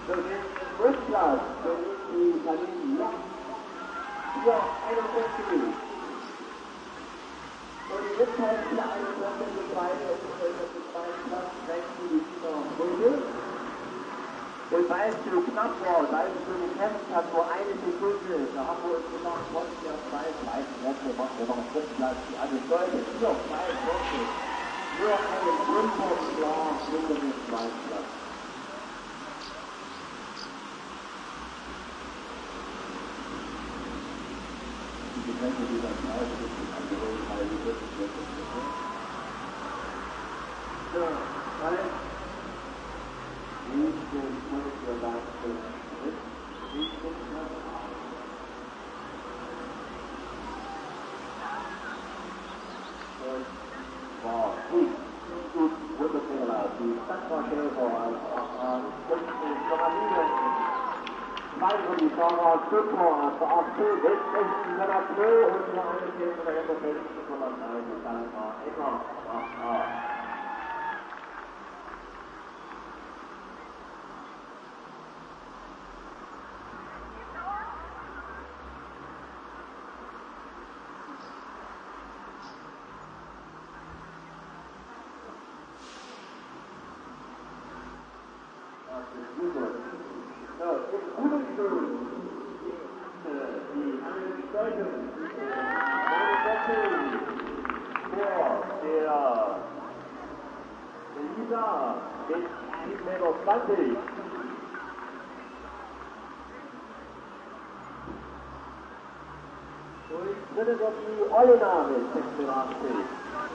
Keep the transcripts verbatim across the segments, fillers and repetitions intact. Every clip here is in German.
So, den Rückplatz für die Italiener. Ja. Hier einundsechzig. Und die Rückhälfte einundsechzig für beide und für den zweiten Platz rechts für die Sieger Brügge. Und weil es so knapp war, weil es so gekämpft hat, nur eine Sekunde, da haben wir uns gedacht, trotz der zwei zweiten Plätze machen wir noch einen Rückplatz. Also Leute, hier zweiundvierzig. Nur einen Grundkurs hinter dem zweiten Platz. Die Getränke, die dann Preis sind, die anderen Teile, die wirklich wirklich sind. So, weil nicht den Punkt der Leistung ist, nicht den Platz auf. Und war gut, gut, wunderbar. Die Stadtverschäfer als Pyramide. Zwei von die Fahrer, Stückler, der A F C, Westrechten, der A F C und der eine Team der Hinterfelsen von der Seite, dann war immer A A. zwanzig. Und dritte wird die Olena mit sechsundachtzig.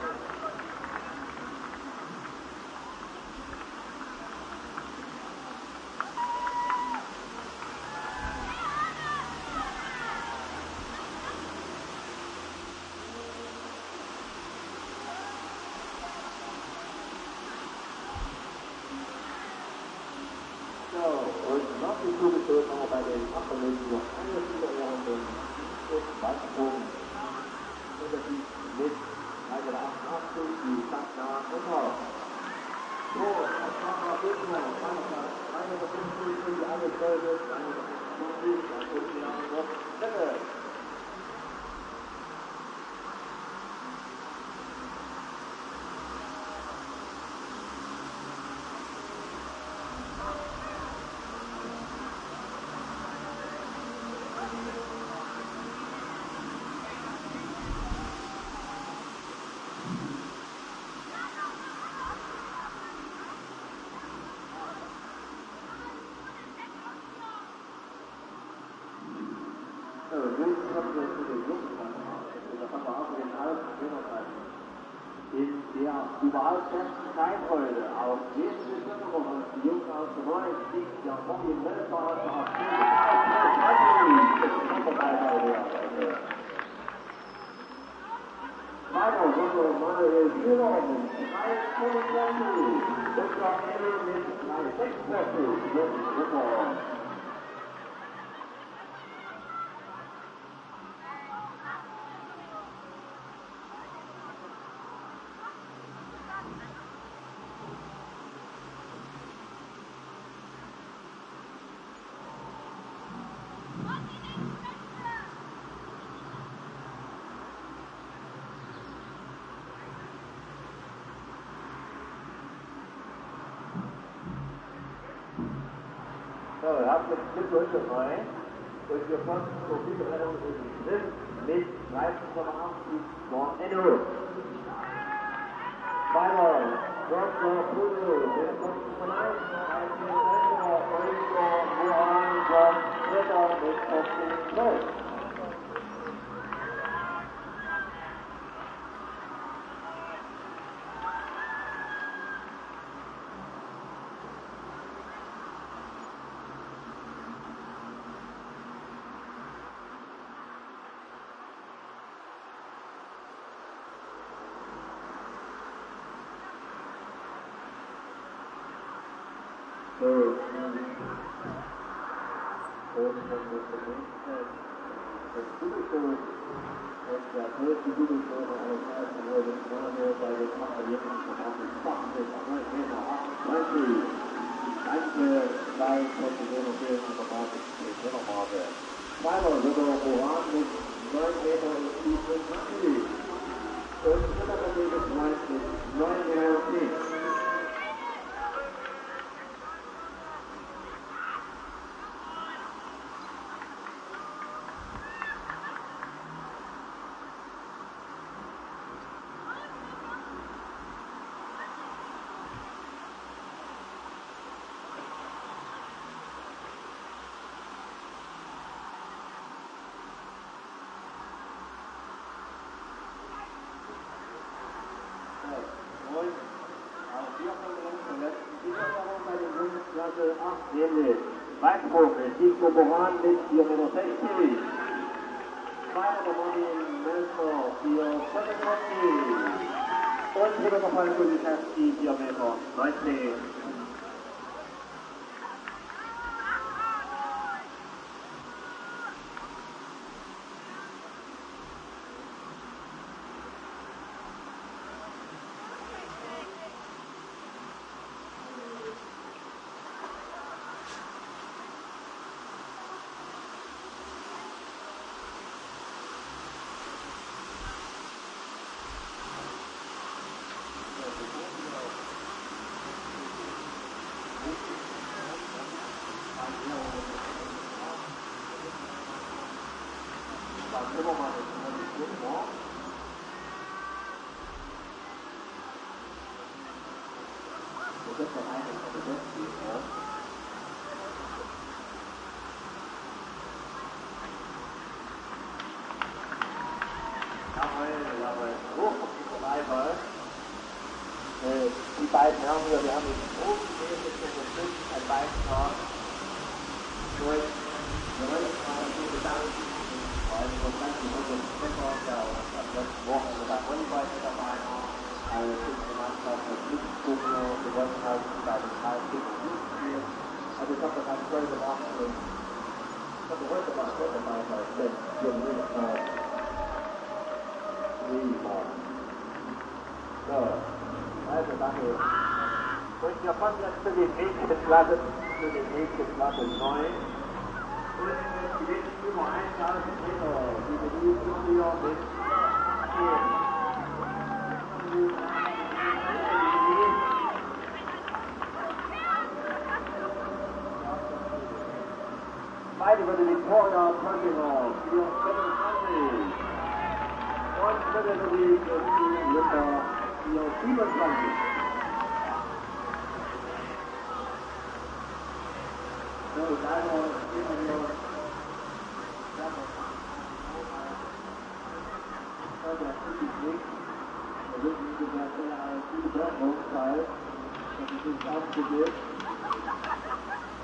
In der überhaupt besten Zeitfreude auf nächste Stunde und die Jungs aus der neuen Sieg der Bobby Melfahrer der Weiter wurde Manuel Schüler mit drei fünfundzwanzig, Doktor Emil mit drei sechsundvierzig, super. So, herzlichen Glückwunsch dabei. Und wir konnten so viele Rennen in den Schritt mit dreizehn Komma achtzig von Enno. Weiter, Doktor Pudo, der kommt von eins, ein Kilometer, Oliver, Johann, Gott, Dritter mit fünfzehn zwölf. So, und dann wird der nächste, das Google-Show, und der größte Google-Show noch aus ersten wurde vorne bei den Italiener von achtundzwanzig, neunzehn, achtundzwanzig. Danke, zwei Positionen fehlen an der Basis der Trainermarke. Zweiter wird der Moran mit neun Meter siebenundzwanzig. Und dritter Kollege Schweiz mit neun Meter zehn. Weitsprung ist Nico Moran mit vier Meter sechzig. Zweiter der Martin Melsner, vier Meter fünfundvierzig. Und dritter der Fall Kuliszewski, vier Meter neunzehn. Die beiden Herren hier, wir haben den großmäßig unterstützt, ein Beitrag durch die Röntgenstraße bedankt. Vor allem von ganzen Rücken Stefan, der am letzten Wochenende beim Volleyball mit dabei war. Eine fünfte Mannschaft mit Lichtspunkte gewonnen hat, bei dem K F C Spiel. Also ich habe das ganz toll gemacht und ich habe heute mal toll gemacht, weil ich denke, wir müssen mal prima. So. Also danke. Und wir kommen jetzt für die nächste Klasse, für die nächste Klasse neun. Und die geht über tausend Meter. Die Bedingung hier mit zehn. Beide für die Victoria Pöllinger, vier fünfundzwanzig. Und dritte für die Lücker. vier siebenundzwanzig. So, leider immer wieder. Der Kritik nicht. Der wird nicht gesagt, er hat eine gute Börnungsteil. Das ist nicht aufgegeben.